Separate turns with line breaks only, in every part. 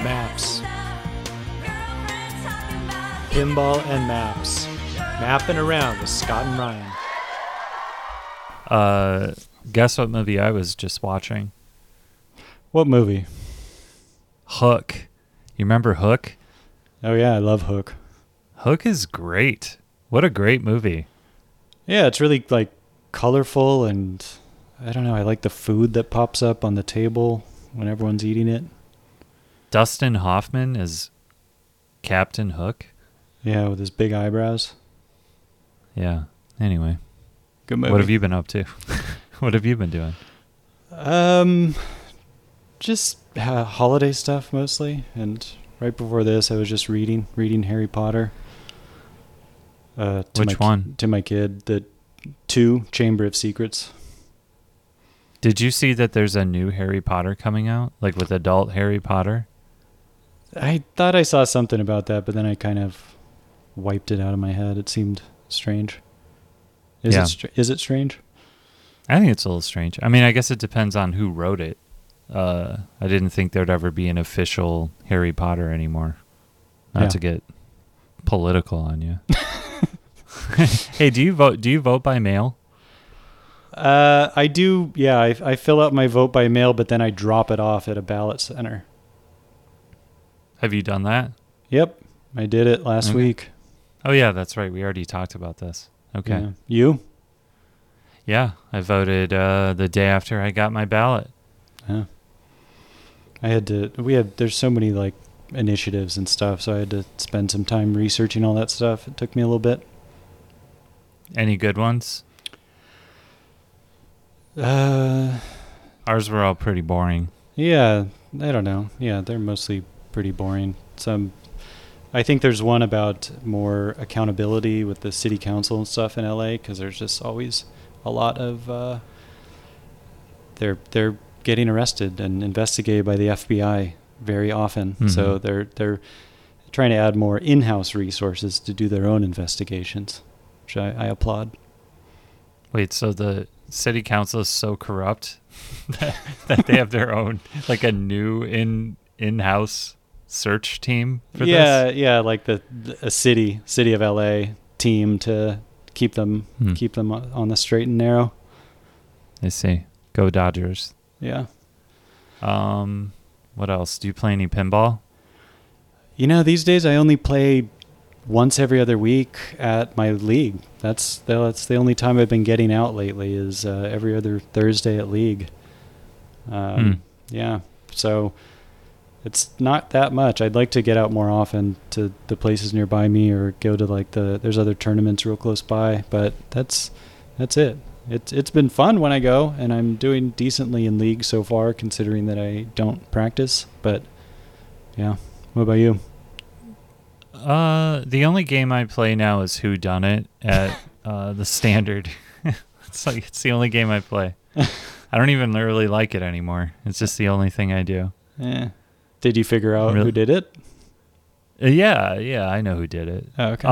Maps. Pinball and Maps. Mapping around with Scott and Ryan.
Guess what movie I was just watching?
What movie?
Hook. You remember Hook?
Oh yeah, I love Hook.
Hook is great. What a great movie.
Yeah, it's really like colorful and I don't know, I like the food that pops up on the table when everyone's eating it.
Dustin Hoffman is Captain Hook.
Yeah, with his big eyebrows.
Yeah. Anyway.
Good movie.
What have you been up to? What have you been doing?
Just holiday stuff mostly, and right before this I was just reading Harry Potter.
Which one?
To my kid, the 2 Chamber of Secrets.
Did you see that there's a new Harry Potter coming out? Like with adult Harry Potter?
I thought I saw something about that, but then I kind of wiped it out of my head. It seemed strange. Is it strange?
I think it's a little strange. I mean, I guess it depends on who wrote it. I didn't think there'd ever be an official Harry Potter anymore. Not to get political on you. Hey, do you vote by mail?
I do. Yeah, I fill out my vote by mail, but then I drop it off at a ballot center.
Have you done that?
Yep, I did it last week.
Oh yeah, that's right. We already talked about this. Okay.
Yeah. You?
Yeah, I voted the day after I got my ballot.
Yeah. There's so many like initiatives and stuff, so I had to spend some time researching all that stuff. It took me a little bit.
Any good ones? Ours were all pretty boring.
Yeah, I don't know. Yeah, they're mostly pretty boring. I think there's one about more accountability with the city council and stuff in LA, because there's just always a lot of they're getting arrested and investigated by the FBI very often. Mm-hmm. So they're trying to add more in-house resources to do their own investigations, which I applaud.
Wait, so the city council is so corrupt that they have their own, like a new in-house search team for this?
Yeah, like a city of LA team to keep them on the straight and narrow.
I see. Go Dodgers.
Yeah.
What else? Do you play any pinball?
These days I only play once every other week at my league. That's the only time I've been getting out lately is every other Thursday at league. Yeah. So it's not that much. I'd like to get out more often to the places nearby me or go to like there's other tournaments real close by, but that's it. It's been fun when I go, and I'm doing decently in league so far considering that I don't practice, but yeah. What about you?
The only game I play now is Who Done It at the standard. It's the only game I play. I don't even really like it anymore. It's just the only thing I do.
Yeah. Did you figure out who did it?
Yeah, I know who did it.
Oh, okay.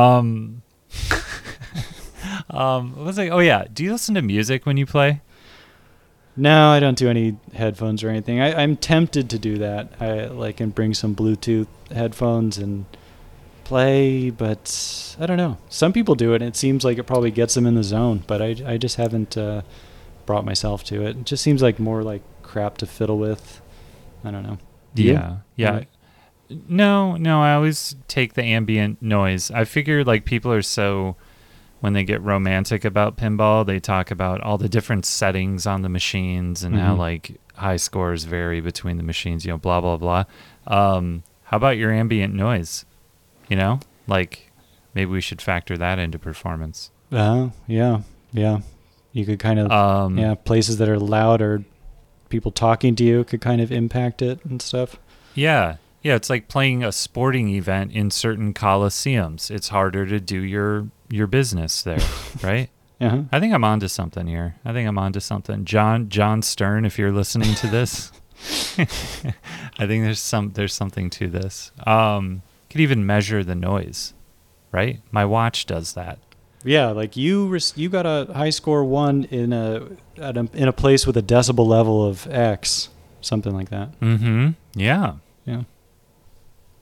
What was I? Oh yeah. Do you listen to music when you play?
No, I don't do any headphones or anything. I'm tempted to do that. I like and bring some Bluetooth headphones and play, but I don't know. Some people do it, and it seems like it probably gets them in the zone, but I just haven't brought myself to it. It just seems like more like crap to fiddle with. I don't know.
Yeah. Right. No, I always take the ambient noise. I figure like people are so, when they get romantic about pinball, they talk about all the different settings on the machines and how like high scores vary between the machines, blah, blah, blah. How about your ambient noise? Like maybe we should factor that into performance.
Yeah. You could kind of, places that are loud or people talking to you could kind of impact it and stuff.
Yeah, it's like playing a sporting event in certain coliseums. It's harder to do your business there, right?
Uh-huh.
I think I'm onto something here. John Stern, if you're listening to this, I think there's something to this. Could even measure the noise, right? My watch does that.
Yeah, like you got a high score 1 in a place with a decibel level of X, something like that.
Mm-hmm. Yeah.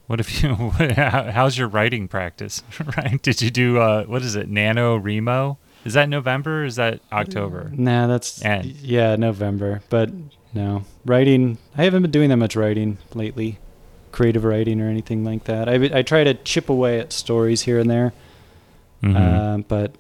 What if you? How's your writing practice? Right? Did you do what is it? NaNoWriMo? Is that November? Or is that October?
Nah, that's
And
yeah, November. But no, writing. I haven't been doing that much writing lately, creative writing or anything like that. I try to chip away at stories here and there, but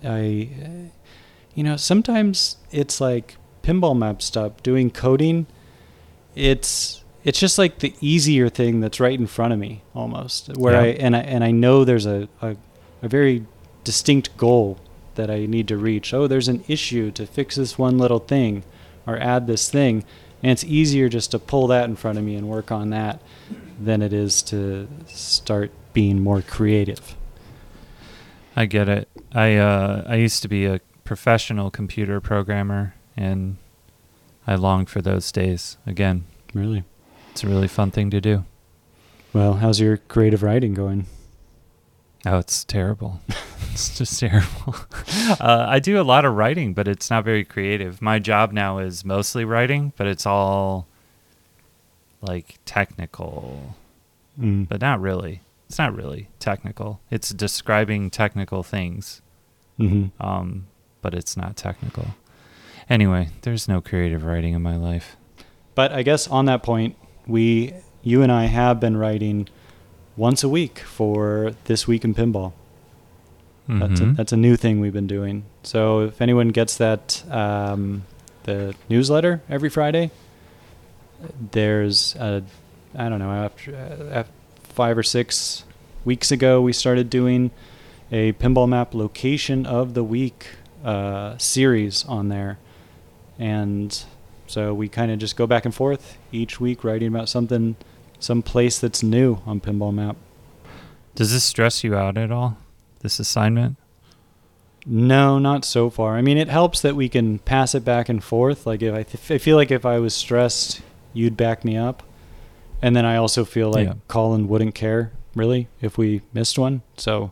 sometimes it's like pinball map stuff. Doing coding, it's just like the easier thing that's right in front of me almost. Where
Yeah.
I know there's a very distinct goal that I need to reach. Oh, there's an issue to fix this one little thing or add this thing. And it's easier just to pull that in front of me and work on that than it is to start being more creative.
I get it. I used to be a professional computer programmer, and I longed for those days again.
Really?
It's a really fun thing to do.
Well, how's your creative writing going?
Oh, it's terrible. It's just terrible. I do a lot of writing, but it's not very creative. My job now is mostly writing, but it's all like technical, but not really. It's not really technical. It's describing technical things, but it's not technical. Anyway, there's no creative writing in my life.
But I guess on that point, you and I have been writing once a week for This Week in Pinball. That's a new thing we've been doing. So if anyone gets that, the newsletter every Friday, there's I don't know, after 5 or 6 weeks ago, we started doing a Pinball Map Location of the Week series on there. And so we kind of just go back and forth each week writing about something, some place that's new on Pinball Map.
Does this stress you out at all, this assignment?
No, not so far. I mean, it helps that we can pass it back and forth. Like if I feel like if I was stressed, you'd back me up. And then I also feel like Colin wouldn't care really if we missed one. So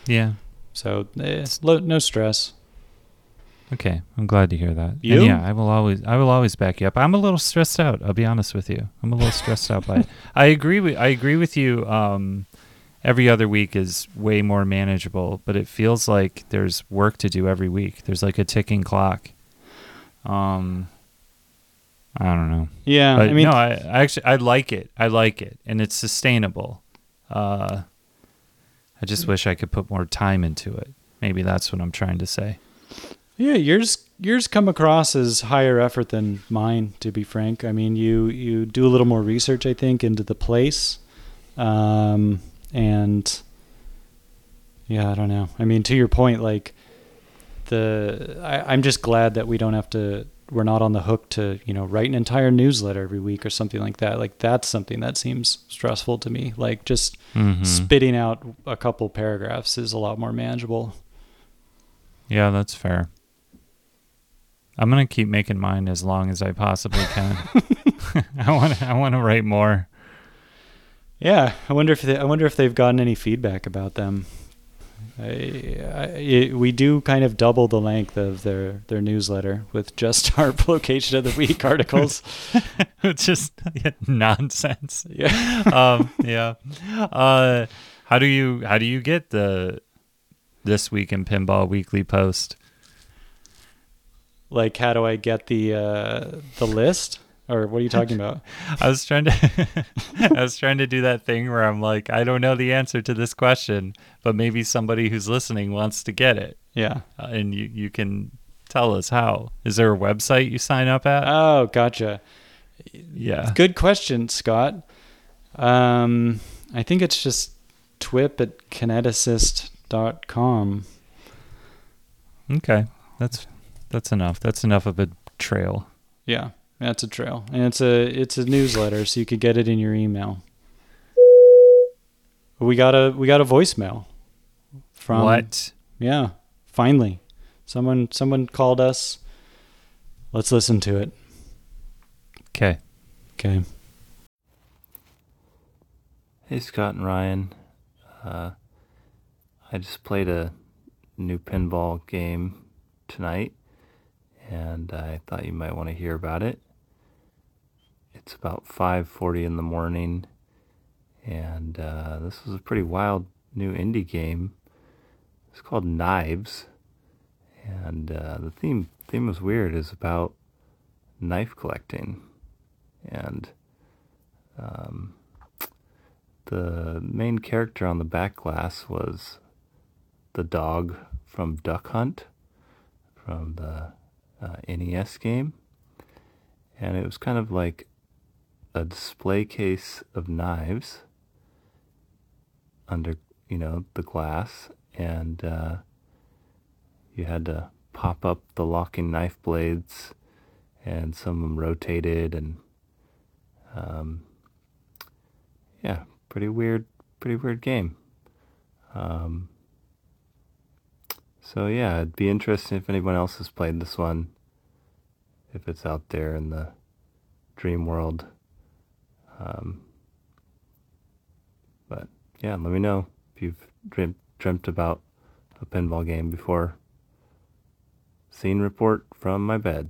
no stress.
Okay, I'm glad to hear that.
You?
And yeah, I will always back you up. I'm a little stressed out. I'll be honest with you. I'm a little stressed out by it. I agree with you. Every other week is way more manageable, but it feels like there's work to do every week. There's like a ticking clock. I don't know.
Yeah,
But
I mean,
no, I like it. I like it, and it's sustainable. I just wish I could put more time into it. Maybe that's what I'm trying to say.
yeah, yours come across as higher effort than mine, to be frank. I mean, you do a little more research, I think, into the place. And yeah, I don't know. I mean, to your point, like I'm just glad that we're not on the hook to, write an entire newsletter every week or something like that. Like that's something that seems stressful to me. Like just spitting out a couple paragraphs is a lot more manageable.
Yeah, that's fair. I'm gonna keep making mine as long as I possibly can. I want to write more.
Yeah, I wonder if they've gotten any feedback about them. We do kind of double the length of their newsletter with just our Location of the Week articles.
It's just nonsense.
Yeah.
How do you get the This Week in Pinball weekly post?
Like, how do I get the list? Or what are you talking about?
I was trying to do that thing where I'm like, I don't know the answer to this question, but maybe somebody who's listening wants to get it.
Yeah.
And you can tell us how. Is there a website you sign up at?
Oh, gotcha.
Yeah.
Good question, Scott. I think it's just twip@kineticist.com.
Okay. That's enough. That's enough of a trail.
Yeah. That's a trail, and it's a newsletter, so you could get it in your email. We got a voicemail from
What?
Yeah, finally, someone called us. Let's listen to it.
Okay.
Hey Scott and Ryan, I just played a new pinball game tonight, and I thought you might want to hear about it. It's about 5:40 in the morning, And this was a pretty wild new indie game. It's called Knives, and the theme was weird. It's about knife collecting, and the main character on the back glass was the dog from Duck Hunt from the NES game, and it was kind of like a display case of knives under, the glass, and you had to pop up the locking knife blades, and some of them rotated, and yeah, pretty weird game. So yeah, it'd be interesting if anyone else has played this one, if it's out there in the dream world. But yeah, let me know if you've dreamt about a pinball game before. Scene report from my bed.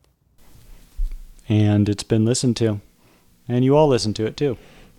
And it's been listened to. And you all listen to it too.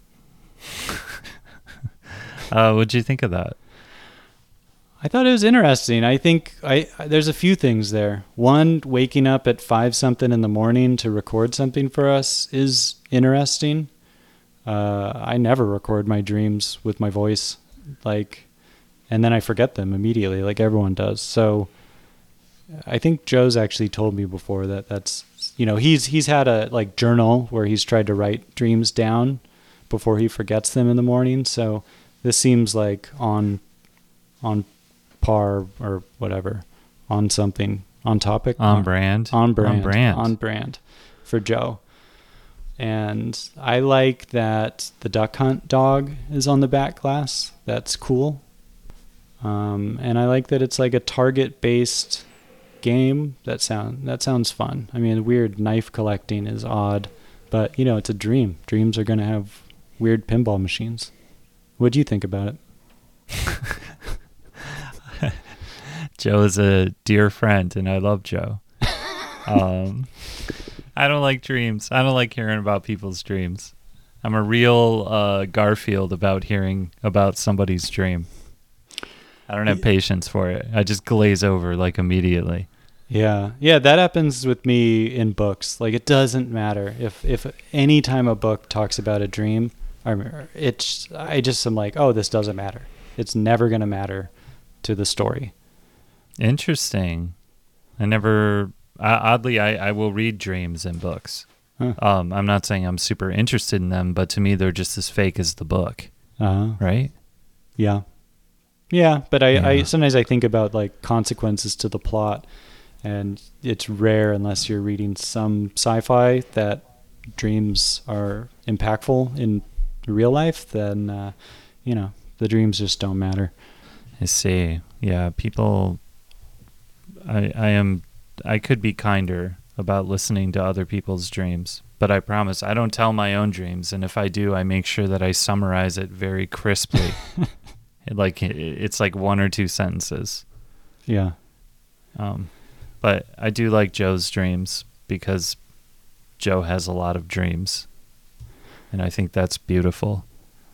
What'd you think of that?
I thought it was interesting. I think there's a few things there. One, waking up at 5-something in the morning to record something for us is interesting. I never record my dreams with my voice, and then I forget them immediately, like everyone does. So I think Joe's actually told me before that's, he's had a journal where he's tried to write dreams down before he forgets them in the morning. So this seems like on par or whatever, on something, on topic,
on brand
for Joe. And I like that the Duck Hunt dog is on the back glass. That's cool. And I like that it's like a target-based game. That sounds fun. I mean, weird knife collecting is odd, but it's a dream. Dreams are going to have weird pinball machines. What do you think about it?
Joe is a dear friend, and I love Joe. I don't like dreams. I don't like hearing about people's dreams. I'm a real Garfield about hearing about somebody's dream. I don't have patience for it. I just glaze over immediately.
Yeah, that happens with me in books. It doesn't matter if any time a book talks about a dream, I just am like, oh, this doesn't matter. It's never going to matter to the story.
Interesting. Oddly, I will read dreams in books.
Huh.
I'm not saying I'm super interested in them, but to me, they're just as fake as the book. Right?
Yeah. Yeah, but I sometimes I think about consequences to the plot, and it's rare unless you're reading some sci-fi that dreams are impactful in real life, then the dreams just don't matter.
I see. Yeah, people. I could be kinder about listening to other people's dreams, but I promise I don't tell my own dreams, and if I do, I make sure that I summarize it very crisply. It's like 1 or 2 sentences.
Yeah.
But I do like Joe's dreams because Joe has a lot of dreams, and I think that's beautiful.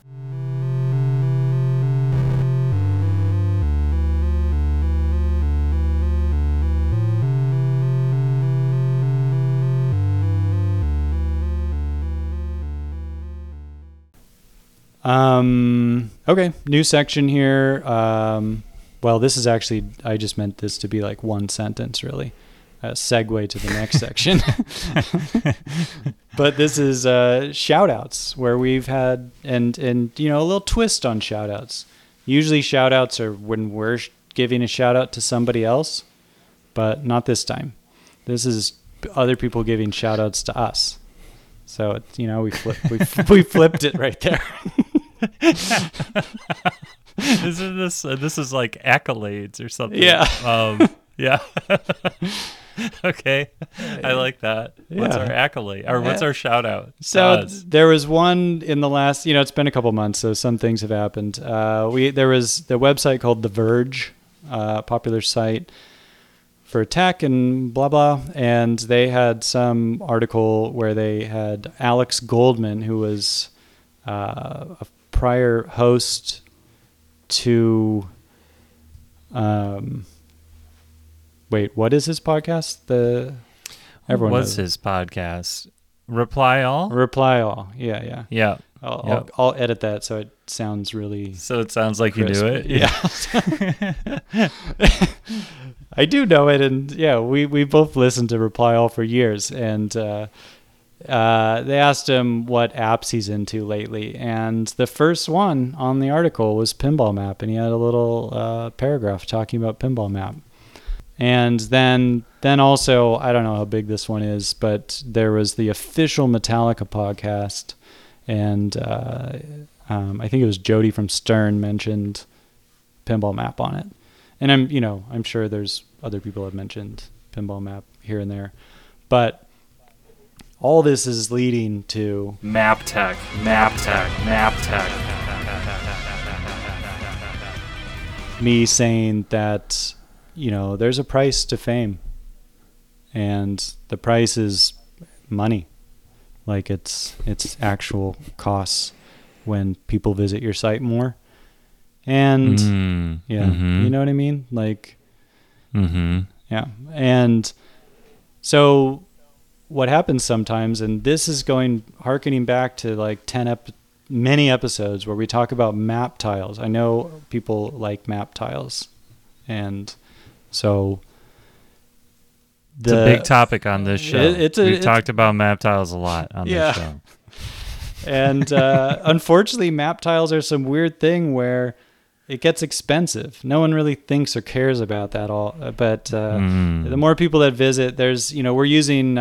Okay, new section here. Well, this is actually, I just meant this to be one sentence, really. A segue to the next section. But this is shout outs, where we've had, and a little twist on shout outs. Usually shout outs are when we're giving a shout out to somebody else, but not this time. This is other people giving shout outs to us. So it's, we flipped it right there.
This is like accolades or something.
Yeah.
Yeah. Okay. I like that. What's our accolade, or what's our shout out?
So there was one in the last, it's been a couple months, so some things have happened. There was the website called The Verge, popular site for tech and blah, blah. And they had some article where they had Alex Goldman, who was a prior host to wait, what is his podcast? Everyone
What's
knows.
his podcast? Reply All?
Reply All. Yeah.
Yeah.
I'll edit that so it sounds really
So it sounds like
crisp.
you knew it.
Yeah. I do know it, and yeah, we both listened to Reply All for years, and they asked him what apps he's into lately, and the first one on the article was Pinball Map, and he had a little paragraph talking about Pinball Map. And then also, I don't know how big this one is, but there was the official Metallica podcast, and I think it was Jody from Stern mentioned Pinball Map on it. And I'm sure there's other people have mentioned Pinball Map here and there, but all this is leading to
Map Tech.
me saying that, there's a price to fame, and the price is money. Like it's actual costs when people visit your site more. And yeah, you know what I mean? Like, yeah. And so what happens sometimes, and this is harkening back to like many episodes where we talk about map tiles. I know people like map tiles, and so
it's a big topic on this show. We've talked about map tiles a lot on this show.
And unfortunately, map tiles are some weird thing where it gets expensive. No one really thinks or cares about that all. But the more people that visit, there's, we were using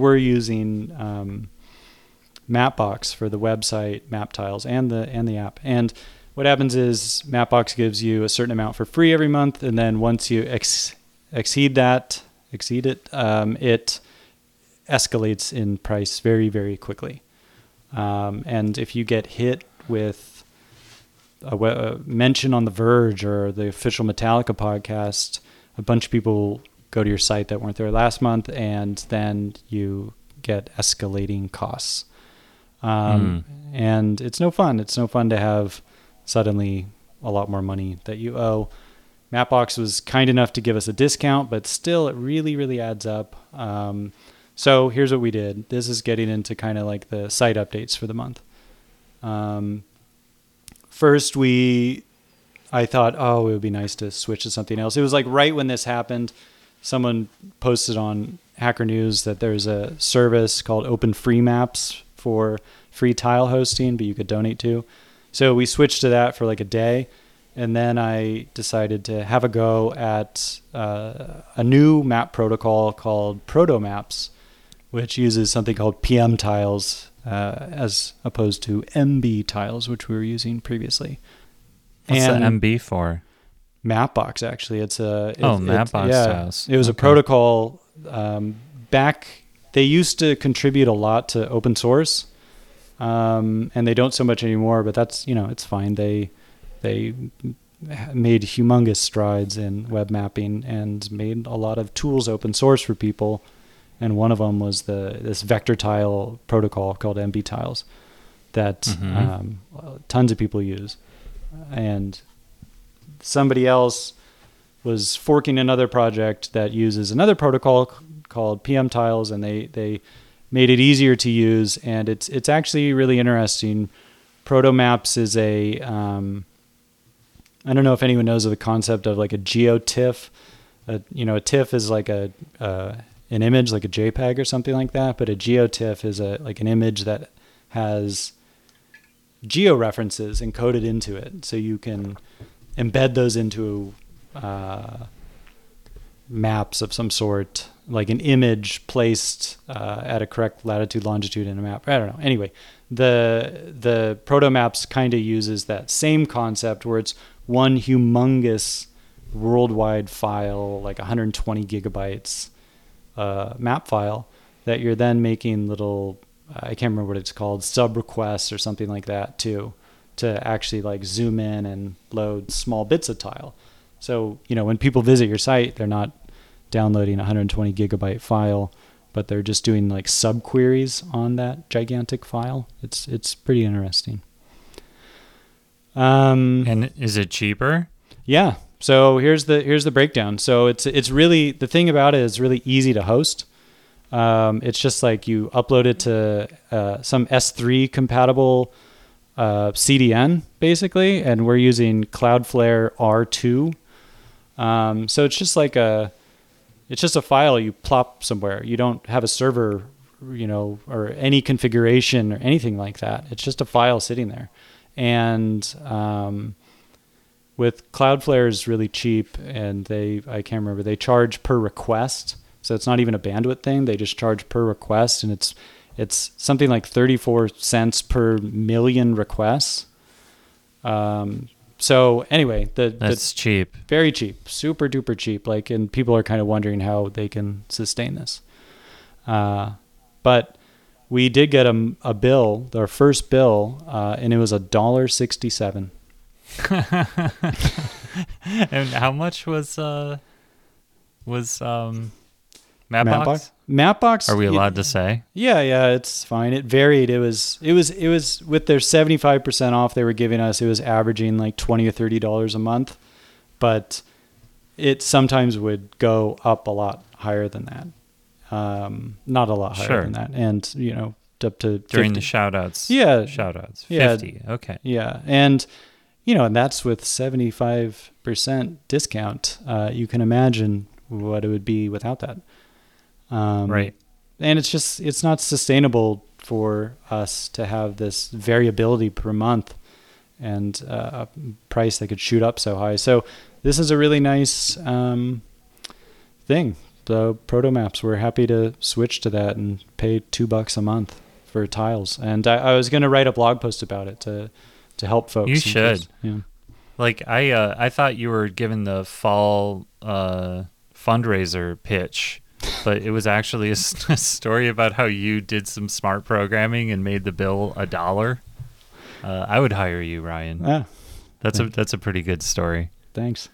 Mapbox for the website, map tiles, and the app. And what happens is Mapbox gives you a certain amount for free every month, and then once you exceed it, it escalates in price very, very quickly. And if you get hit with a mention on The Verge or the official Metallica podcast, a bunch of people go to your site that weren't there last month, and then you get escalating costs. And it's no fun. It's no fun to have suddenly a lot more money that you owe. Mapbox was kind enough to give us a discount, but still it really, really adds up. So here's what we did. This is getting into kind of like the site updates for the month. First, I thought, it would be nice to switch to something else. It was like right when this happened, someone posted on Hacker News that there's a service called Open Free Maps for free tile hosting, but you could donate to. So we switched to that for like a day. And then I decided to have a go at a new map protocol called ProtoMaps, which uses something called PM tiles as opposed to MB tiles, which we were using previously.
What's the MB for?
Mapbox, actually.
Mapbox tiles.
It was a protocol. Back, they used to contribute a lot to open source, and they don't so much anymore, but that's, it's fine. They made humongous strides in web mapping and made a lot of tools open source for people. And one of them was this vector tile protocol called MB tiles that tons of people use. And somebody else was forking another project that uses another protocol called PM tiles, and they made it easier to use. And it's actually really interesting. ProtoMaps is I don't know if anyone knows of the concept of like a GeoTIFF. A TIFF is like an image, like a JPEG or something like that. But a GeoTIFF is like an image that has georeferences encoded into it, so you can embed those into maps of some sort, like an image placed at a correct latitude, longitude in a map. I don't know. Anyway, the ProtoMaps kind of uses that same concept where it's one humongous worldwide file, like 120 gigabytes map file that you're then making little, I can't remember what it's called, sub requests or something like that to actually like zoom in and load small bits of tile. So, when people visit your site, they're not downloading a 120 gigabyte file, but they're just doing like sub queries on that gigantic file. It's pretty interesting.
And is it cheaper?
Yeah. So here's the breakdown. So it's really, the thing about it is really easy to host. It's just like you upload it to some S3 compatible CDN basically, and we're using Cloudflare R2. So it's just like it's just a file you plop somewhere. You don't have a server, or any configuration or anything like that. It's just a file sitting there. And with Cloudflare is really cheap, and I can't remember, they charge per request. So it's not even a bandwidth thing. They just charge per request, and it's something like 34 cents per million requests. So anyway,
that's cheap.
Very cheap, super duper cheap. And people are kind of wondering how they can sustain this. But we did get a bill, our first bill, and it was $1.67.
And how much was Mapbox?
Mapbox.
Are we allowed to say?
Yeah, it's fine. It varied. It was with their 75% off they were giving us, it was averaging like $20 or $30 a month, but it sometimes would go up a lot higher than that. Not a lot higher than that. And, up to 50.
During the shout-outs.
Yeah.
Shout-outs. 50.
Yeah.
Okay.
Yeah. And, and that's with 75% discount. You can imagine what it would be without that.
Right.
And it's not sustainable for us to have this variability per month and a price that could shoot up so high. So this is a really nice thing. The ProtoMaps, we're happy to switch to that and pay $2 a month for tiles. And I was going to write a blog post about it to help folks.
You should.
Yeah.
I thought you were given the fall fundraiser pitch, but it was actually a story about how you did some smart programming and made the bill $1. I would hire you, Ryan.
Yeah.
That's a pretty good story.
Thanks.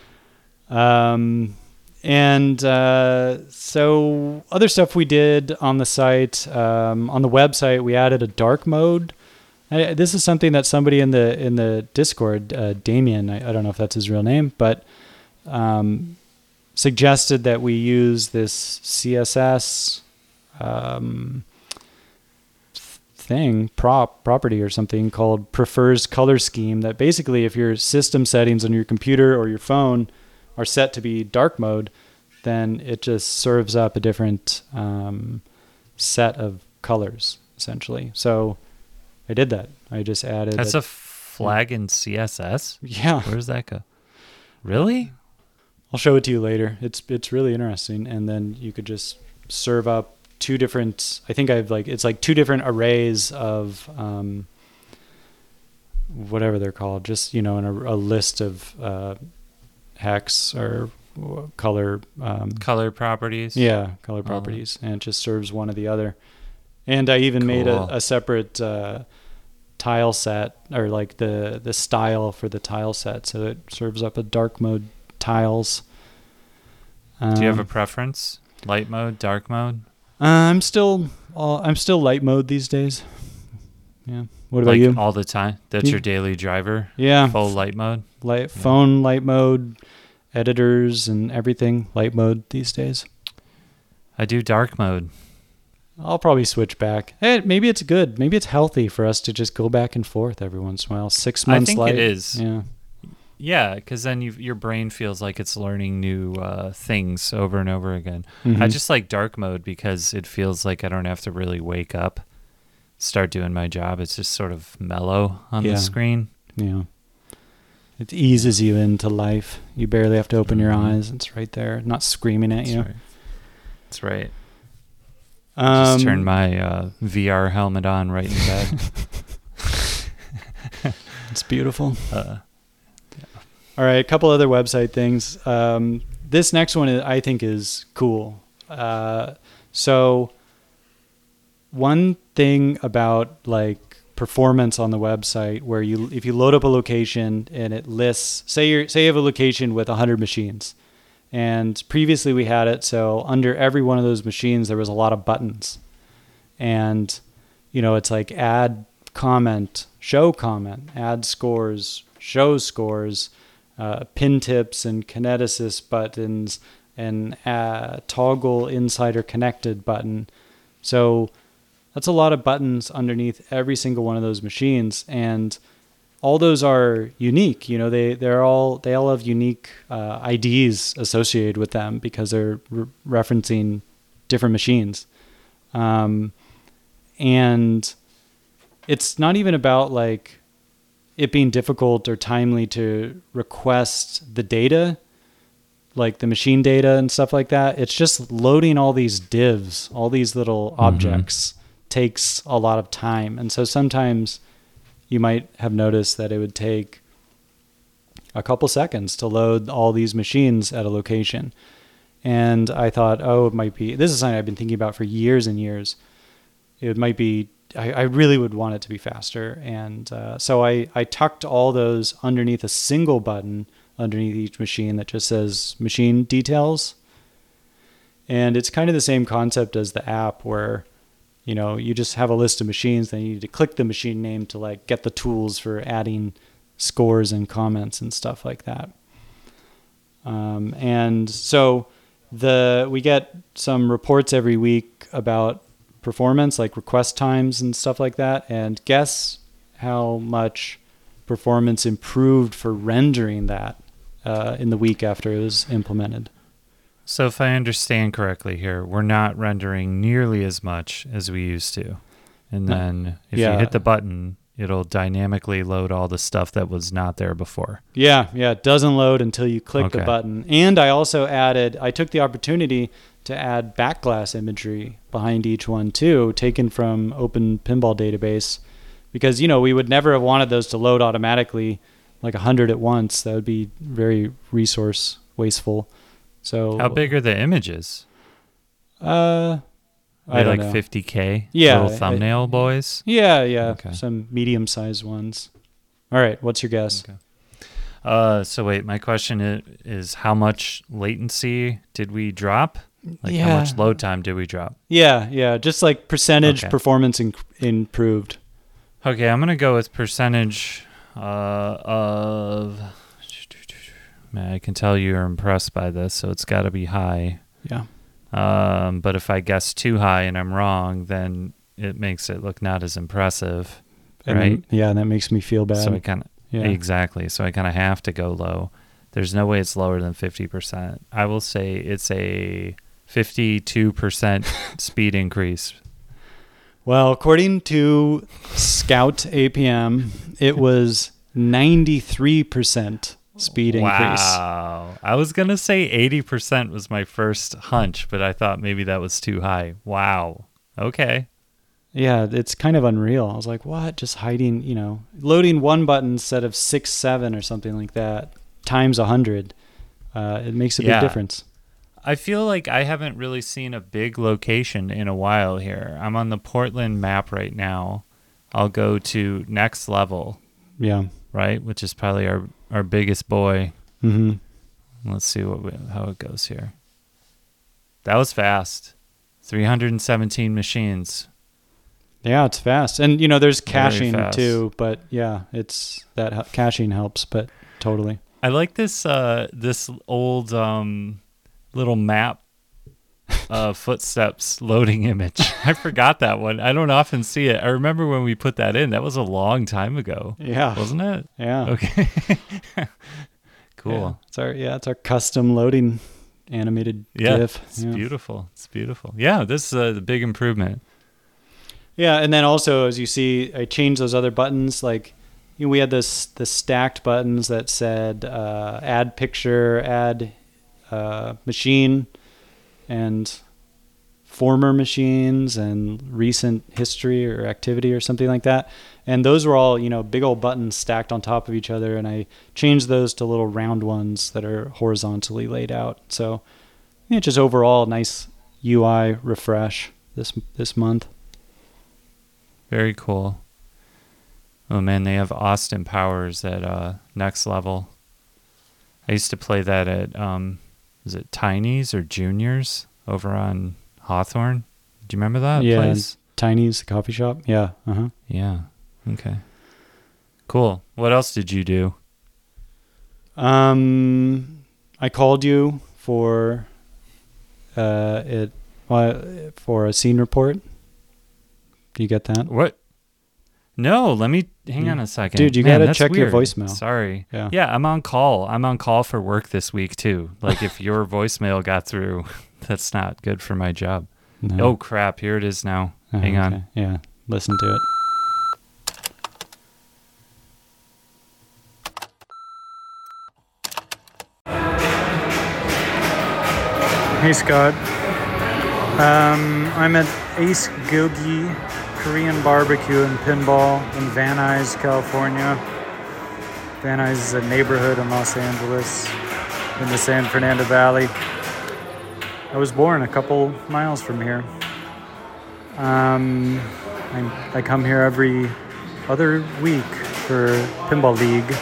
And so other stuff we did on the site, on the website, we added a dark mode. This is something that somebody in the Discord, Damien, I don't know if that's his real name, but suggested that we use this CSS property or something called prefers color scheme, that basically if your system settings on your computer or your phone are set to be dark mode, then it just serves up a different set of colors, essentially. So I did that. I just added...
That's a flag in CSS?
Yeah.
Where does that go? Really?
I'll show it to you later. It's really interesting. And then you could just serve up two different... I think it's like two different arrays of... whatever they're called. Just, in a list of... hex or color
properties.
Yeah, color properties, and it just serves one or the other. And I even made a separate tile set, or like the style for the tile set, so it serves up a dark mode tiles.
Do you have a preference? Light mode, dark mode?
I'm still light mode these days. Yeah. What about you?
All the time? That's your daily driver?
Yeah.
Full light mode?
Phone light mode, editors and everything light mode these days.
I do dark mode.
I'll probably switch back. Hey, maybe it's good. Maybe it's healthy for us to just go back and forth every once in a while. 6 months
I think
light.
it is.
Yeah.
Yeah, because then your brain feels like it's learning new things over and over again.
Mm-hmm.
I just like dark mode because it feels like I don't have to really wake up, start doing my job. It's just sort of mellow on the screen.
Yeah. It eases you into life. You barely have to open your eyes. It's right there, not screaming at you.
That's right. Just turn my VR helmet on right in bed.
It's beautiful. All right, a couple other website things. This next one I think is cool. So one thing about like performance on the website, where if you load up a location and it lists, say you have a location with 100 machines, and previously we had it so under every one of those machines there was a lot of buttons, and it's like add comment, show comment, add scores, show scores, pin tips and kineticist buttons, and toggle insider connected button. So that's a lot of buttons underneath every single one of those machines, and all those are unique. You know, they all have unique IDs associated with them because they're referencing different machines. And it's not even about like it being difficult or timely to request the data, like the machine data and stuff like that. It's just loading all these divs, all these little objects takes a lot of time. And so sometimes you might have noticed that it would take a couple seconds to load all these machines at a location. And I thought, oh, it might be, this is something I've been thinking about for years and years. It might be, I really would want it to be faster. And so I tucked all those underneath a single button underneath each machine that just says machine details. And it's kind of the same concept as the app where, you know, you just have a list of machines, then you need to click the machine name to like get the tools for adding scores and comments and stuff like that. And so we get some reports every week about performance, like request times and stuff like that. And guess how much performance improved for rendering that in the week after it was implemented.
So if I understand correctly here, we're not rendering nearly as much as we used to. And then if you hit the button, it'll dynamically load all the stuff that was not there before. Yeah.
It doesn't load until you click the button. And I also I took the opportunity to add backglass imagery behind each one too, taken from Open Pinball Database, because, you know, we would never have wanted those to load automatically like 100 at once. That would be very resource wasteful. So
how big are the images?
I don't know.
50K?
Yeah.
Little thumbnail boys?
Yeah.
Okay.
Some medium-sized ones. All right. What's your guess?
Okay. So wait, my question is how much latency did we drop? Like how much load time did we drop?
Yeah. Just like percentage performance improved.
Okay, I'm going to go with percentage of... Man, I can tell you're impressed by this, so it's got to be high.
Yeah.
But if I guess too high and I'm wrong, then it makes it look not as impressive, right?
And that makes me feel bad.
So I kind of exactly. So I kind of have to go low. There's no way it's lower than 50%. I will say it's a 52% speed increase.
Well, according to Scout APM, it was 93%. Speed increase.
Wow. I was going to say 80% was my first hunch, but I thought maybe that was too high. Wow. Okay.
Yeah, it's kind of unreal. I was like, what? Just hiding, you know, loading one button instead of 6, 7 or something like that times 100. It makes a big difference.
I feel like I haven't really seen a big location in a while here. I'm on the Portland map right now. I'll go to Next Level.
Yeah.
Right? Which is probably our biggest boy.
Mm-hmm.
Let's see how it goes here. That was fast. 317 machines.
Yeah, it's fast. And, you know, there's caching too, but yeah, it's that caching helps, but totally.
I like this old little map footsteps loading image. I forgot that one. I don't often see it. I remember when we put that in. That was a long time ago.
Yeah.
Wasn't it?
Yeah.
Okay. Cool.
Yeah, it's our custom loading animated GIF.
It's beautiful. It's beautiful. Yeah, this is a big improvement.
Yeah, and then also, as you see, I changed those other buttons. Like, you know, we had the stacked buttons that said add picture, add machine, and former machines and recent history or activity or something like that. And those were all, you know, big old buttons stacked on top of each other. And I changed those to little round ones that are horizontally laid out. So, yeah, just overall nice UI refresh this month.
Very cool. Oh man, they have Austin Powers at Next Level. I used to play that at is it Tiny's or Junior's over on Hawthorne? Do you remember that place?
Tiny's, the coffee shop. Yeah. Uh-huh.
Yeah. Okay. Cool. What else did you do?
I called you for for a scene report. Do you get that?
What? No, let me hang on a second.
Dude, you gotta check your voicemail.
Sorry.
Yeah.
Yeah, I'm on call. I'm on call for work this week too. Like if your voicemail got through, that's not good for my job.
No.
Oh crap, here it is now. Hang on.
Okay. Yeah, listen to it. Hey Scott, I'm at Ace Gogi Korean Barbecue and Pinball in Van Nuys, California. Van Nuys is a neighborhood in Los Angeles in the San Fernando Valley. I was born a couple miles from here. I come here every other week for Pinball League.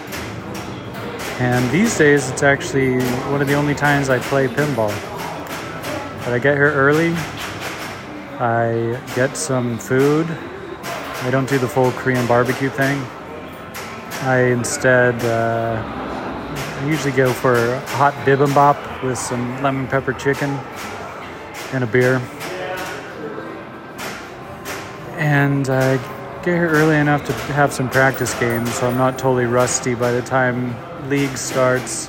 And these days, it's actually one of the only times I play pinball. But I get here early, I get some food. I don't do the full Korean barbecue thing. I instead, I usually go for hot bibimbap with some lemon pepper chicken and a beer. And I get here early enough to have some practice games, so I'm not totally rusty by the time league starts.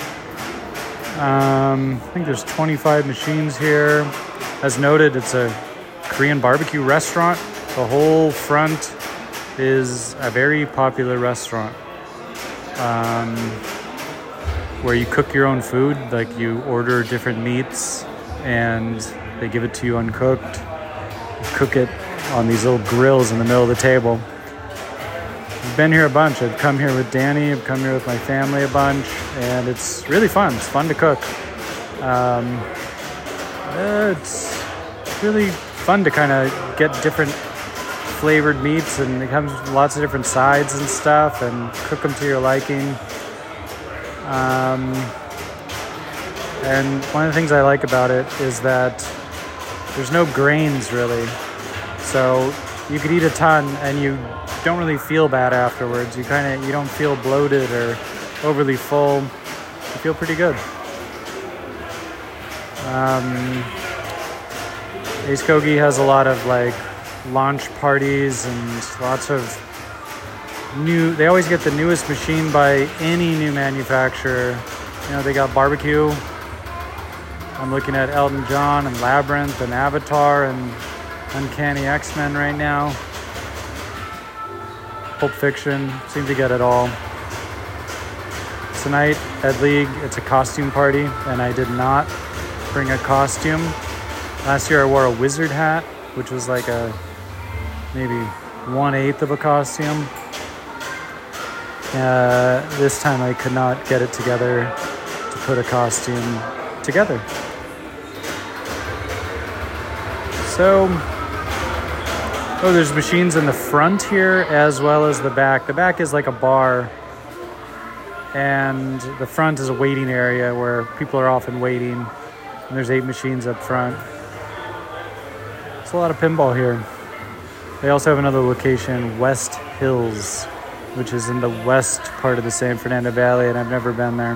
I think there's 25 machines here. As noted, it's a Korean barbecue restaurant. The whole front is a very popular restaurant where you cook your own food. Like you order different meats and they give it to you uncooked. You cook it on these little grills in the middle of the table. I've been here a bunch. I've come here with Danny. I've come here with my family a bunch, and it's really fun. It's fun to cook. It's really fun to kind of get different flavored meats, and it comes with lots of different sides and stuff, and cook them to your liking. And one of the things I like about it is that there's no grains really. So you could eat a ton and you don't really feel bad afterwards. You don't feel bloated or overly full. You feel pretty good. Ace Kogi has a lot of like launch parties and lots of they always get the newest machine by any new manufacturer. You know, they got barbecue. I'm looking at Elton John and Labyrinth and Avatar and Uncanny X-Men right now. Pulp Fiction, seem to get it all. Tonight at League, it's a costume party, and I did not bring a costume. Last year I wore a wizard hat, which was like maybe 1/8 of a costume. This time I could not get it together to put a costume together. So, there's machines in the front here as well as the back. The back is like a bar, and the front is a waiting area where people are often waiting. And there's 8 machines up front. It's a lot of pinball here. They also have another location, West Hills, which is in the west part of the San Fernando Valley, and I've never been there.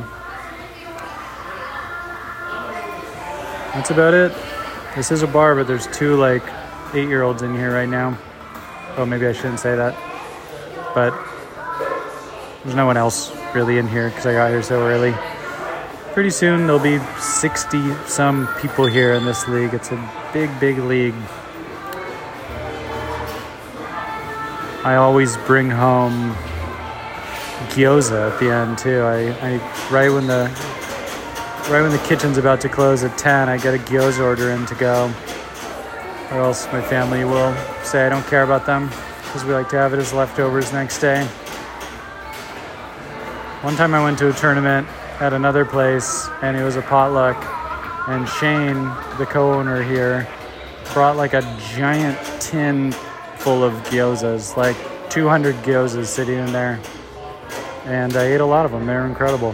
That's about it. This is a bar, but there's 2 like 8-year-olds in here right now. Oh, maybe I shouldn't say that. But there's no one else really in here because I got here so early. Pretty soon there'll be 60-some people here in this league. It's a big, big league. I always bring home gyoza at the end too. I right when the kitchen's about to close at 10, I get a gyoza order in to go. Or else my family will say I don't care about them because we like to have it as leftovers next day. One time I went to a tournament at another place and it was a potluck, and Shane, the co-owner here, brought like a giant tin full of gyozas, like 200 gyozas sitting in there. And I ate a lot of them. They were incredible.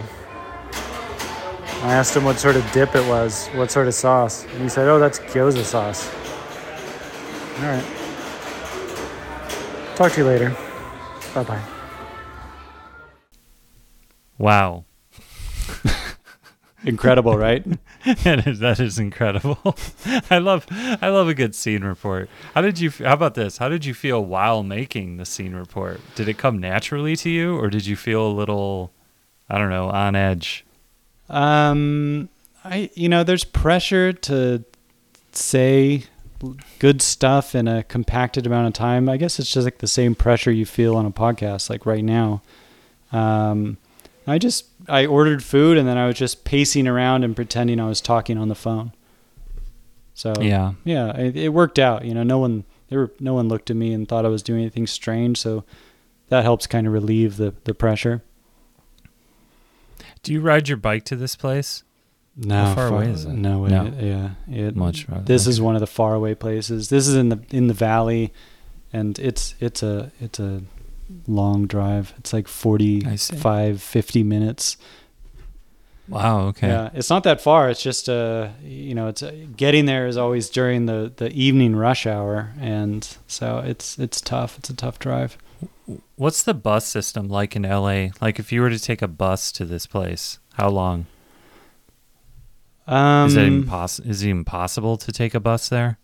I asked him what sort of dip it was, what sort of sauce. And he said, oh, that's gyoza sauce. All right. Talk talk to you later. Bye-bye.
Wow.
Incredible, right?
That is incredible. I love a good scene report. How about this? How did you feel while making the scene report? Did it come naturally to you, or did you feel a little, I don't know, on edge?
There's pressure to say good stuff in a compacted amount of time. I guess it's just like the same pressure you feel on a podcast, like right now. I ordered food and then I was just pacing around and pretending I was talking on the phone. So
yeah,
it worked out. No one looked at me and thought I was doing anything strange. So that helps kind of relieve the pressure.
Do you ride your bike to this place?
No.
How far away is it?
No.
Much farther.
This is one of the far away places. This is in the valley, and it's a long drive. It's like 50 minutes.
Wow. Okay.
Yeah, it's not that far. It's just getting there is always during the evening rush hour, and so it's tough. It's a tough drive.
What's the bus system like in LA? Like if you were to take a bus to this place, how long? Is it impossible to take a bus there?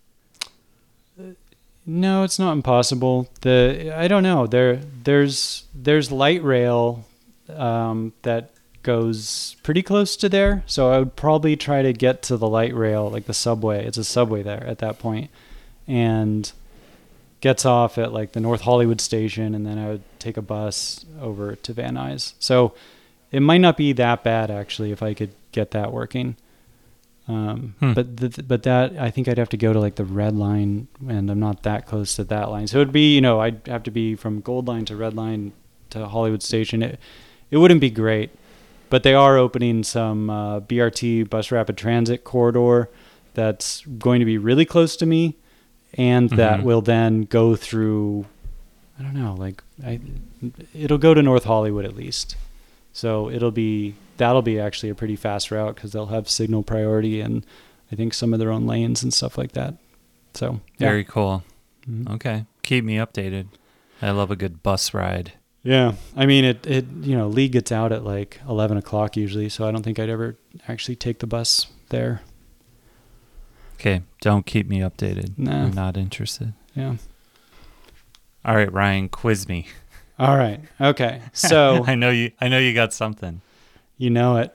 No, it's not impossible. I don't know. There's light rail that goes pretty close to there. So I would probably try to get to the light rail, like the subway. It's a subway there at that point, and gets off at like the North Hollywood station, and then I would take a bus over to Van Nuys. So it might not be that bad actually if I could get that working. But that I think I'd have to go to like the Red Line, and I'm not that close to that line. So it'd be, I'd have to be from Gold Line to Red Line to Hollywood Station. It wouldn't be great, but they are opening some BRT bus rapid transit corridor that's going to be really close to me, and that will then go through, I don't know, it'll go to North Hollywood at least. So that'll be actually a pretty fast route because they'll have signal priority and I think some of their own lanes and stuff like that. So
very cool.
Mm-hmm.
Okay, keep me updated. I love a good bus ride.
Yeah, I mean it. Lee gets out at like 11 o'clock usually, so I don't think I'd ever actually take the bus there.
Okay, don't keep me updated.
No,
I'm not interested.
Yeah. All
right, Ryan, quiz me.
All right. Okay. So
I know you got something.
You know it.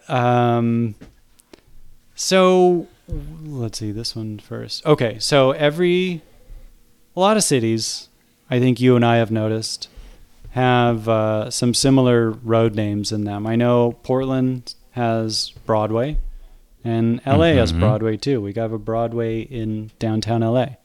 So let's see this one first. Okay. So a lot of cities, I think you and I have noticed, have some similar road names in them. I know Portland has Broadway, and LA has Broadway too. We have a Broadway in downtown LA.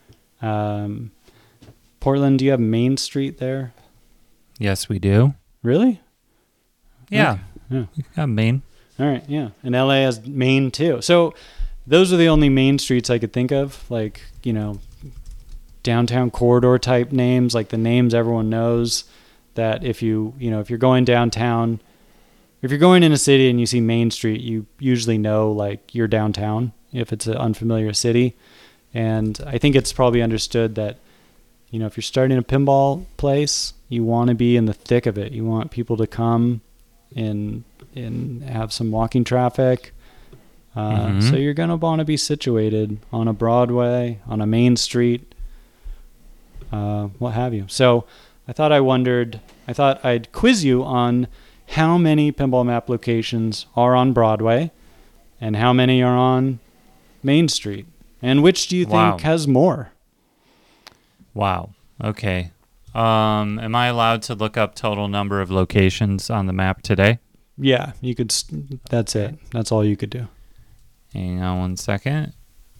Portland, do you have Main Street there?
Yes, we do.
Really?
Yeah.
Okay. Yeah.
We got Main.
All right. Yeah. And LA has Main too. So those are the only main streets I could think of, like, downtown corridor type names, like the names everyone knows that if you're going downtown, if you're going in a city and you see Main Street, you usually know like you're downtown if it's an unfamiliar city. And I think it's probably understood that, if you're starting a pinball place, you want to be in the thick of it. You want people to come and have some walking traffic. So you're going to want to be situated on a Broadway, on a Main Street, what have you. So I thought I'd quiz you on how many Pinball Map locations are on Broadway and how many are on Main Street. And which do you think has more?
Wow. Okay. Am I allowed to look up total number of locations on the map today?
Yeah, you could. That's it. That's all you could do.
Hang on 1 second.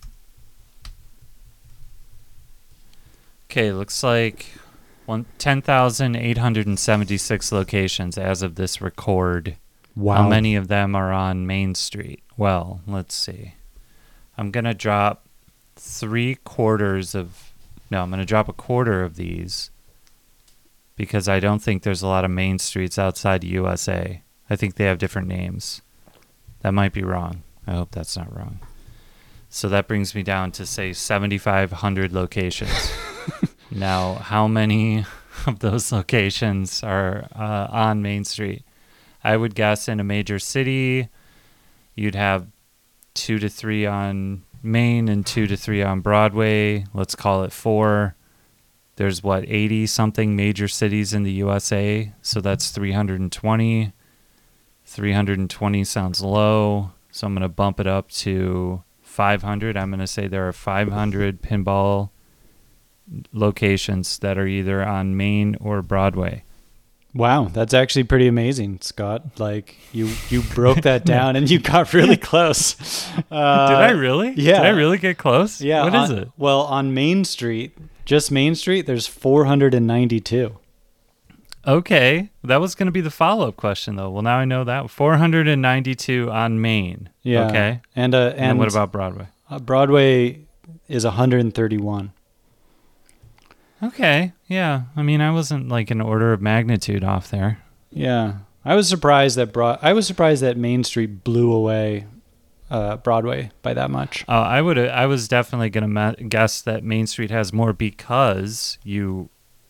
Okay, looks like 10,876 locations as of this record.
Wow.
How many of them are on Main Street? Well, let's see. I'm going to drop I'm going to drop a quarter of these because I don't think there's a lot of main streets outside USA. I think they have different names. That might be wrong. I hope that's not wrong. So that brings me down to, say, 7,500 locations. Now, how many of those locations are on Main Street. I would guess in a major city, you'd have 2 to 3 on Main and 2 to 3 on Broadway. Let's call it 4. There's 80 something major cities in the USA, so that's 320. 320 sounds low, so I'm going to bump it up to 500. I'm going to say there are 500 pinball locations that are either on Main or Broadway.
Wow, that's actually pretty amazing, Scott. Like you broke that down and you got really close.
Did I really?
Yeah.
Did I really get close?
Yeah.
What is it?
Well, on Main Street, just Main Street, there's 492.
Okay, that was going to be the follow-up question, though. Well, now I know that 492 on Main.
Yeah.
Okay.
And
what about Broadway?
Broadway is 131.
Okay. Yeah. I mean, I wasn't like an order of magnitude off there.
Yeah, I was surprised that Main Street blew away Broadway by that much.
I was definitely going to guess that Main Street has more because you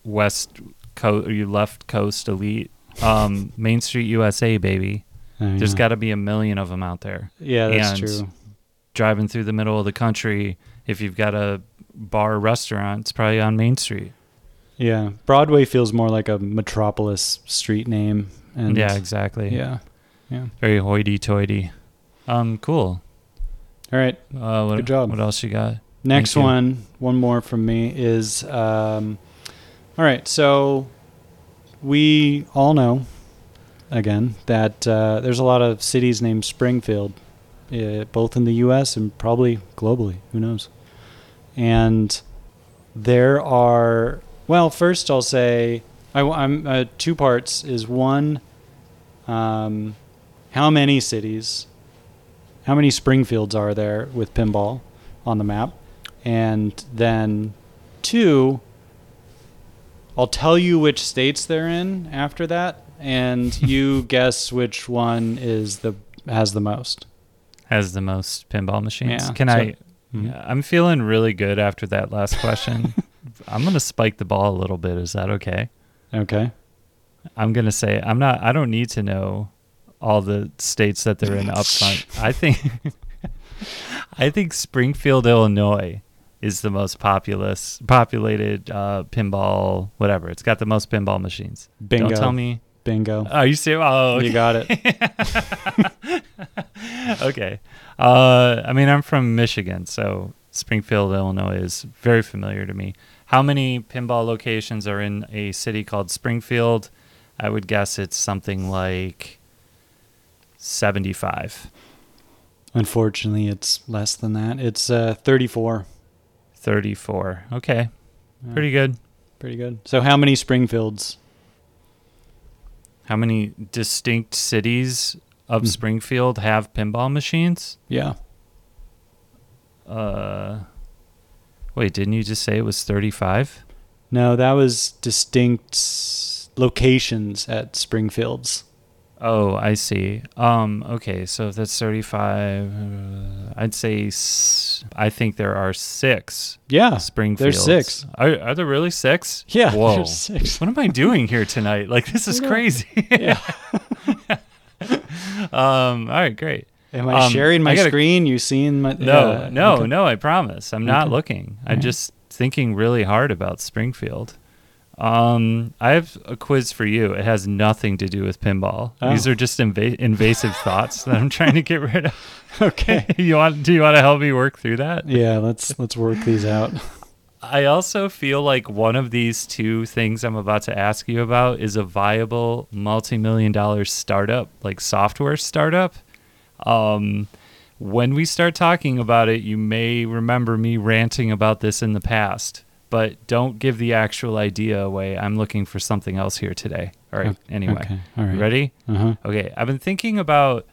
left coast elite. Main Street USA, baby. There's got to be a million of them out there.
Yeah, that's
and
true.
Driving through the middle of the country, if you've got a bar or restaurant, it's probably on Main Street.
Yeah, Broadway feels more like a metropolis street name. And
yeah, exactly.
Yeah.
Very hoity-toity. Cool.
All right. Good job.
What else you got?
Next one more from me is, all right, so we all know, again, that there's a lot of cities named Springfield, both in the U.S. and probably globally. Who knows? And there are, well, first I'll say, I'm 2 parts is one, how many Springfields are there with pinball on the map? And then 2, I'll tell you which states they're in after that, and you guess which one has the most.
Has the most pinball machines.
Yeah.
I'm feeling really good after that last question. I'm going to spike the ball a little bit. Is that okay?
Okay.
I'm going to say I don't need to know all the states that they're in up front. I think Springfield, Illinois is the most populated pinball, whatever. It's got the most pinball machines.
Bingo.
Don't tell me.
Bingo.
Oh, you see? Oh, okay.
You got it.
Okay. I mean, I'm from Michigan, so Springfield, Illinois is very familiar to me. How many pinball locations are in a city called Springfield? I would guess it's something like 75.
Unfortunately, it's less than that. It's 34.
34. Okay.
Yeah.
Pretty good.
Pretty good. So how many Springfields?
How many distinct cities of Springfield have pinball machines?
Yeah.
Wait, didn't you just say it was 35?
No, that was distinct locations at Springfields.
Oh, I see. Okay, so if that's 35, I'd say I think there are 6.
Yeah,
Springfields.
there's 6.
Are there really 6?
Yeah,
Whoa.
there's 6.
What am I doing here tonight? Like, this is crazy.
Yeah.
All right, great.
Am I sharing my screen? You seeing my?
No, I promise. I'm not looking. I'm
Right.
just thinking really hard about Springfield. I have a quiz for you. It has nothing to do with pinball.
Oh.
These are just invasive thoughts that I'm trying to get rid of.
Okay.
Do you want to help me work through that?
Yeah, let's work these out.
I also feel like one of these 2 things I'm about to ask you about is a viable multi-million-dollar startup, like software startup. When we start talking about it, you may remember me ranting about this in the past, but don't give the actual idea away. I'm looking for something else here today. All right. Anyway,
Okay. All right.
You ready?
Uh-huh.
Okay. I've been thinking about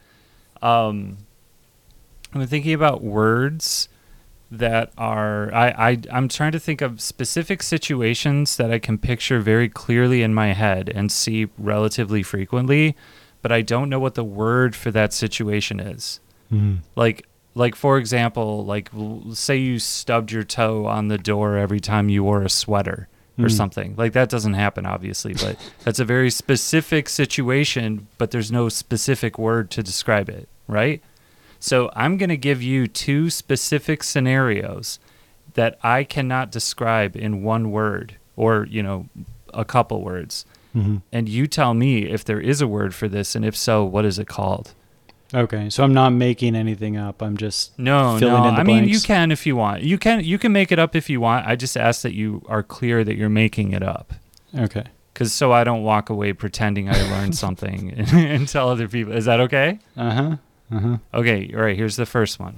words that are I'm trying to think of specific situations that I can picture very clearly in my head and see relatively frequently, but I don't know what the word for that situation is. Like for example, like say you stubbed your toe on the door every time you wore a sweater. or something. Like that doesn't happen, obviously, but that's a very specific situation, but there's no specific word to describe it, right? So I'm going to give you two specific scenarios that I cannot describe in one word or, a couple words.
Mm-hmm.
And you tell me if there is a word for this, and if so, what is it called?
Okay, so I'm not making anything up. I'm just
No.
filling in the
I mean, you
blanks.
can if you want. You can make it up if you want. I just ask that you are clear that you're making it up.
Okay.
Because so I don't walk away pretending I learned something and tell other people. Is that okay?
Uh-huh. Uh-huh.
Okay, all right, here's the first one.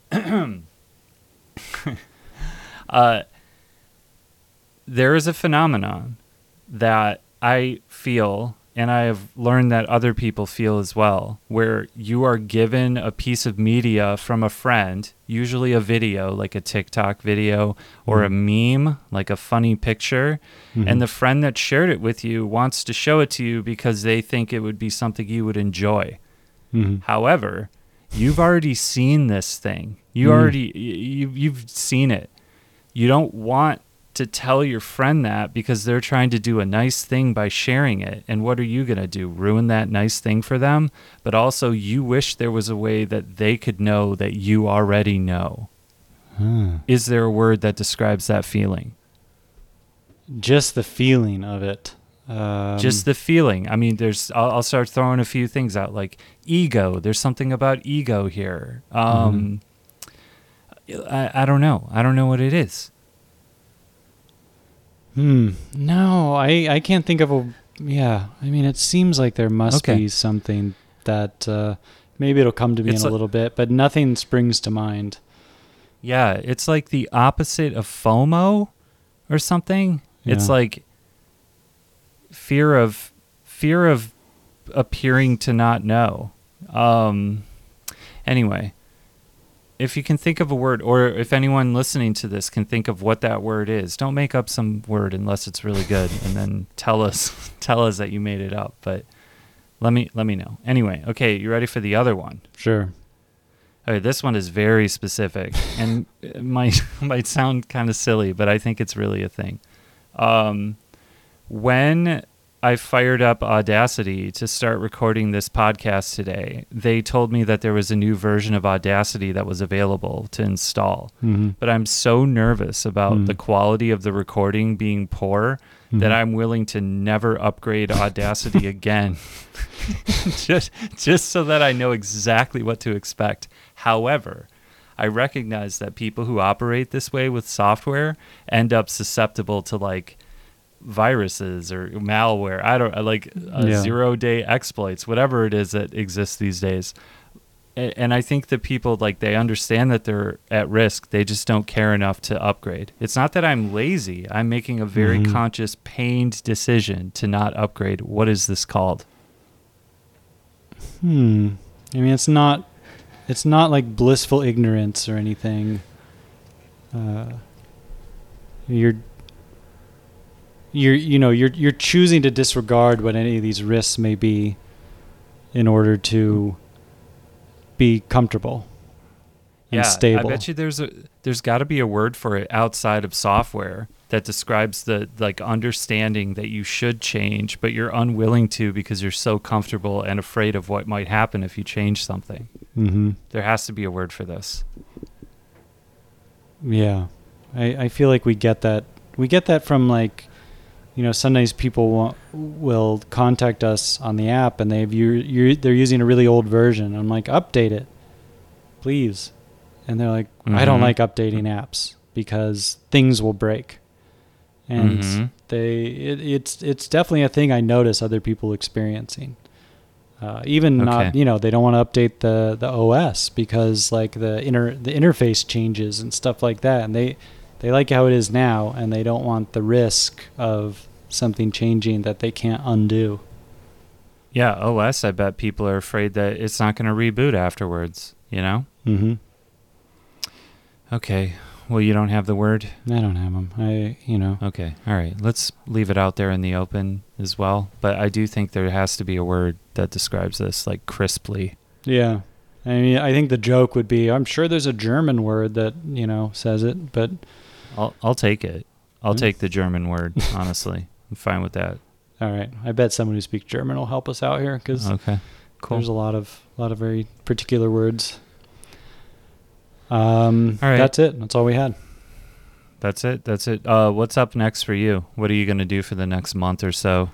There is a phenomenon that I feel, and I have learned that other people feel as well, where you are given a piece of media from a friend, usually a video, like a TikTok video, or a meme, like a funny picture, and the friend that shared it with you wants to show it to you because they think it would be something you would enjoy. However, you've already seen this thing. You've seen it. You don't want to tell your friend that because they're trying to do a nice thing by sharing it. And what are you going to do? Ruin that nice thing for them? But also you wish there was a way that they could know that you already know. Is there a word that describes that feeling?
Just the feeling of it.
Just the feeling. I mean, I'll start throwing a few things out, like ego. There's something about ego here. I don't know. I don't know what it is.
No, I can't think of I mean, it seems like there must be something that maybe it'll come to me in a little bit, but nothing springs to mind.
Yeah, it's like the opposite of FOMO or something.
Yeah.
It's like fear of appearing to not know. Anyway, if you can think of a word, or if anyone listening to this can think of what that word is, don't make up some word unless it's really good, and then tell us that you made it up. But let me know. Anyway, okay, you ready for the other one?
Sure.
Okay, this one is very specific, and it might sound kind of silly, but I think it's really a thing. When I fired up Audacity to start recording this podcast today, they told me that there was a new version of Audacity that was available to install. But I'm so nervous about the quality of the recording being poor that I'm willing to never upgrade Audacity again, just so that I know exactly what to expect. However, I recognize that people who operate this way with software end up susceptible to like viruses or malware. I don't like 0-day exploits, whatever it is that exists these days. And I think that people, like, they understand that they're at risk. They just don't care enough to upgrade. It's not that I'm lazy. I'm making a very conscious, pained decision to not upgrade. What is this called?
I mean, it's not like blissful ignorance or anything. You're choosing to disregard what any of these risks may be in order to be comfortable and stable.
I bet you there's got to be a word for it outside of software that describes the like understanding that you should change, but you're unwilling to because you're so comfortable and afraid of what might happen if you change something. There has to be a word for this.
Yeah, I feel like we get that. We get that from, like, sometimes people will contact us on the app and they're using a really old version. I'm like, update it, please. And they're like, I don't like updating apps because things will break. And it's definitely a thing I notice other people experiencing. Not, they don't want to update the OS because like the interface changes and stuff like that. And they like how it is now, and they don't want the risk of something changing that they can't undo.
Yeah, OS, I bet people are afraid that it's not going to reboot afterwards, Okay, well, you don't have the word?
I don't have them.
Okay, all right. Let's leave it out there in the open as well. But I do think there has to be a word that describes this, like, crisply.
Yeah. I mean, I think the joke would be, I'm sure there's a German word that, says it, but...
I'll take it. I'll take the German word, honestly. I'm fine with that.
All right. I bet someone who speaks German will help us out here because
Okay, cool.
there's a lot of very particular words.
All right.
That's it. That's all we had.
That's it. What's up next for you? What are you going to do for the next month or so?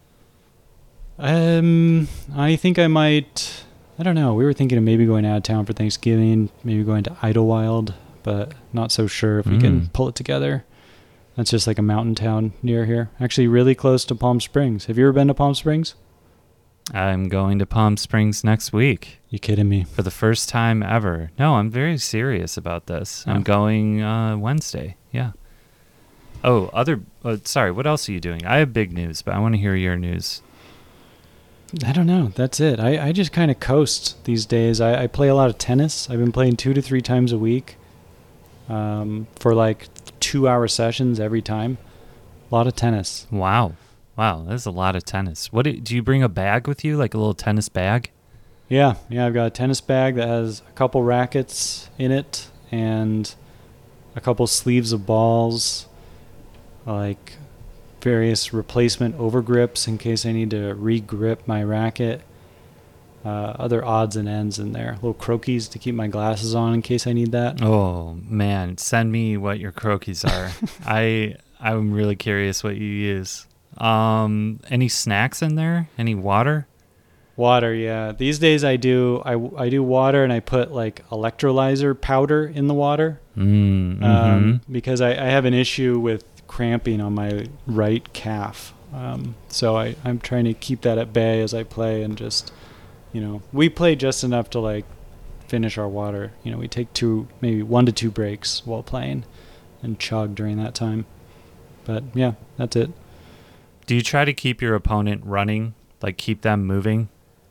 I think I might. I don't know. We were thinking of maybe going out of town for Thanksgiving, maybe going to Idlewild, but not so sure if we can pull it together. That's just like a mountain town near here. Actually, really close to Palm Springs. Have you ever been to Palm Springs?
I'm going to Palm Springs next week.
You kidding me?
For the first time ever. No, I'm very serious about this.
Oh.
I'm going Wednesday. Yeah. Oh, sorry. What else are you doing? I have big news, but I want to hear your news.
I don't know. That's it. I just kind of coast these days. I play a lot of tennis. I've been playing 2 to 3 times a week for like 2-hour sessions every time. A lot of tennis.
Wow, that's a lot of tennis. Do you bring a bag with you, like a little tennis bag?
Yeah. I've got a tennis bag that has a couple rackets in it and a couple sleeves of balls, like various replacement overgrips in case I need to re-grip my racket. Other odds and ends in there. Little croquis to keep my glasses on in case I need that.
Oh, man. Send me what your croquis are. I'm really curious what you use. Any snacks in there? Any water?
Water, yeah. These days I do water and I put like electrolyzer powder in the water. Because I have an issue with cramping on my right calf. So I'm trying to keep that at bay as I play and just, we play just enough to like finish our water. We take maybe 1 to 2 breaks while playing and chug during that time. But yeah, that's it.
Do you try to keep your opponent running? Like keep them moving?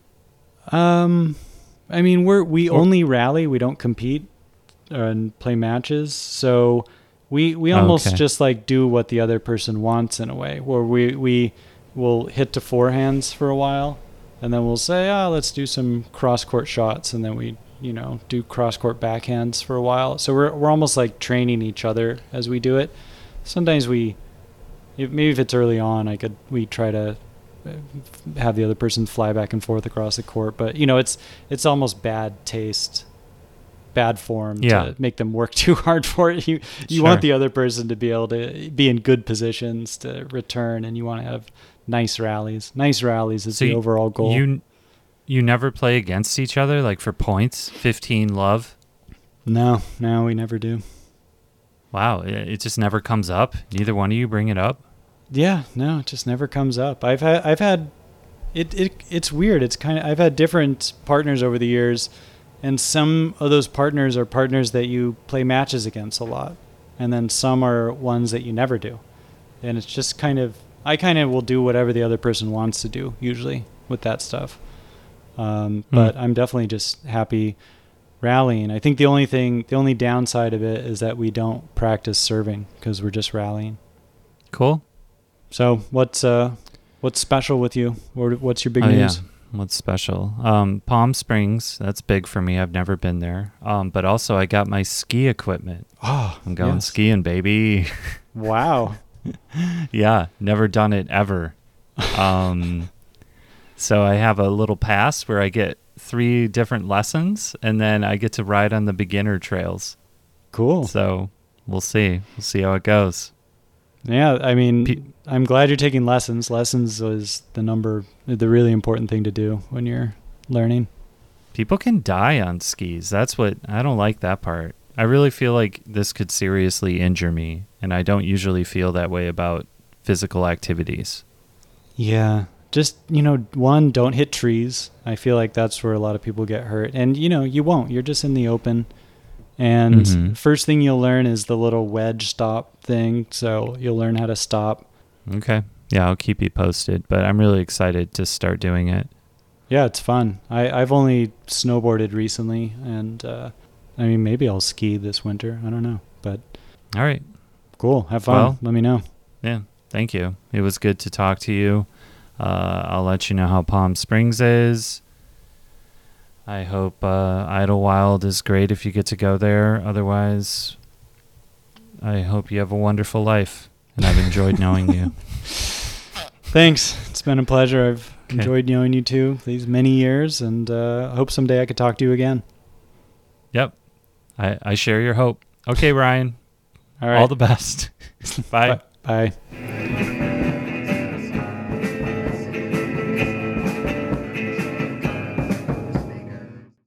I mean, we only rally. We don't compete and play matches. So we almost just like do what the other person wants in a way, where we will hit to forehands for a while, and then we'll say, let's do some cross court shots, and then we do cross court backhands for a while. So we're almost like training each other as we do it. Sometimes maybe if it's early on, we try to have the other person fly back and forth across the court, but it's almost bad taste, bad form to make them work too hard for it. You
Sure.
want the other person to be able to be in good positions to return, and you want to have nice rallies. Nice rallies is the overall goal.
You never play against each other, like for points, 15 love?
No, we never do.
Wow, it just never comes up? Neither one of you bring it up?
Yeah, no, it just never comes up. I've had it's weird. It's kind of, I've had different partners over the years, and some of those partners are partners that you play matches against a lot, and then some are ones that you never do. And it's just I kind of will do whatever the other person wants to do usually with that stuff. But I'm definitely just happy rallying. I think the only downside of it is that we don't practice serving because we're just rallying.
Cool.
So what's special with you? Or what's your big news?
Yeah. What's special? Palm Springs, that's big for me. I've never been there. But also I got my ski equipment.
Oh,
I'm going skiing, baby.
Wow.
Yeah, never done it ever. So I have a little pass where I get 3 different lessons, and then I get to ride on the beginner trails.
Cool.
So we'll see. We'll see how it goes.
Yeah, I mean, I'm glad you're taking lessons. Lessons is the really important thing to do when you're learning.
People can die on skis. I don't like that part. I really feel like this could seriously injure me, and I don't usually feel that way about physical activities.
Yeah. Just, one, don't hit trees. I feel like that's where a lot of people get hurt. And, you won't. You're just in the open. And first thing you'll learn is the little wedge stop thing. So you'll learn how to stop.
Okay. Yeah, I'll keep you posted. But I'm really excited to start doing it.
Yeah, it's fun. I've only snowboarded recently. And, maybe I'll ski this winter. I don't know. But
all right.
Cool. Have fun.
Well,
let me know.
Yeah. Thank you. It was good to talk to you. I'll let you know how Palm Springs is. I hope Idlewild is great if you get to go there. Otherwise, I hope you have a wonderful life. and I've enjoyed knowing you.
Thanks. It's been a pleasure. I've
Okay.
enjoyed knowing you too these many years, and I hope someday I could talk to you again.
Yep. I share your hope. Okay, Ryan.
All right.
All the best. Bye.
Bye.